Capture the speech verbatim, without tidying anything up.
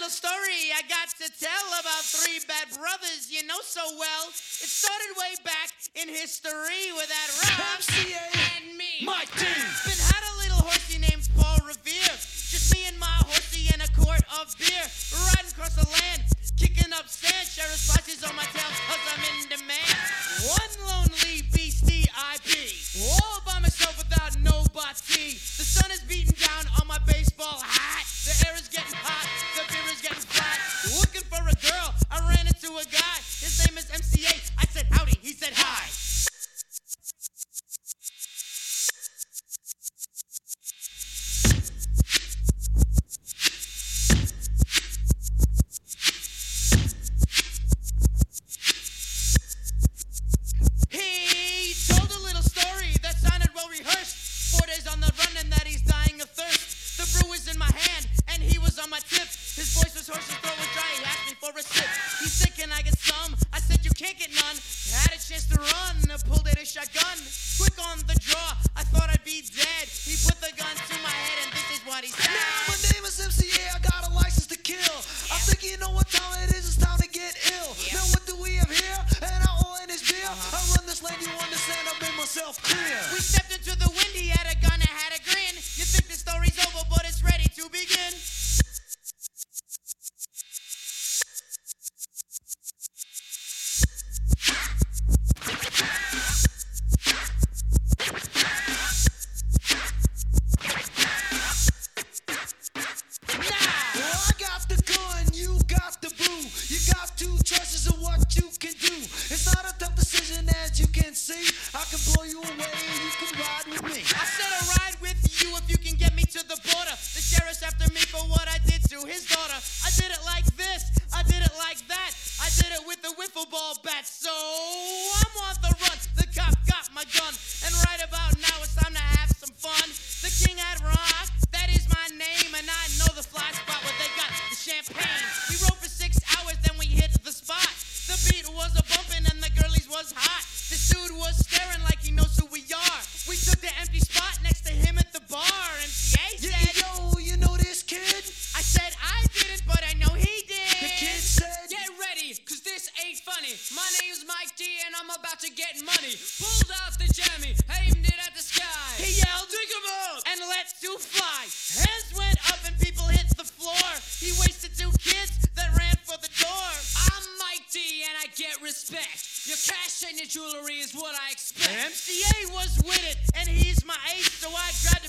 little story I got to tell about three bad brothers you know so well. It started way back in history with that Rob M C A and me. Mike D. Been had a little horsey named Paul Revere. Just me and my horsey in a quart of beer. Riding across the land, kicking up sand. Sheriff's slices on my tail cause I'm in demand. One lonely beastie I be. All by myself without nobody. The sun is beating down on my baseball hat. The air is getting hot, the beer is getting flat. Looking for a girl, I ran into a guy. His name is M C A. I said howdy, he said hi. He told a little story that sounded well rehearsed. Four days on the run and that he's dying of thirst. The brew was in my hand and he was on my tip. His voice was hoarse, his throat was dry. He asked me for a sip. He said, "Can I get some?" I said, "You can't get none." Had a chance to run, pulled out a shotgun. Quick on the draw, I thought I'd be dead. He put the gun to my head and this is what he said. Now my name is M C A, I got a license to kill. I think you know what time it is, it's time to get ill. Yeah. Now what do we have here? And I all in this beer. I run this lane, you understand, I made myself clear. We stepped into the wind, he had a gun and had a grin. You think the story's over, but it's ready to begin. Well, I got the gun, you got the boo. You got two choices of what you can do. It's not a tough decision as you can see. I can blow you away and you can ride with me. I said I'll ride with you if you can get me to the border. The sheriff's after me for what I did to his daughter. I did it like this, I did it like that. I did it with the wiffle ball bat. So I'm on the run, the cop got my gun. And right about now it's time to have some fun. The king at rock, that is my name. And I know the fly spot where they got the champagne. We rode for six hours, then we hit the spot. The beat was a bumping and the girlies was hot. This dude was staring like he knows who we are. We took the empty spot next to him at the bar. M C A Yeah, said, yo, you know this kid? I said I didn't, but I know he did. The kid said, Get ready, cause this ain't funny. My name's Mike D and I'm about to get money. Pulled out the jammy, aimed it at the sky. He yelled, Dig 'em up! and let two fly. Hands went up and people hit the floor. He wasted two kids that ran for the door. I'm Mike D and I get respect. Your cash and your jewelry is what I expect. M C A was with it, and he's my ace, so I grabbed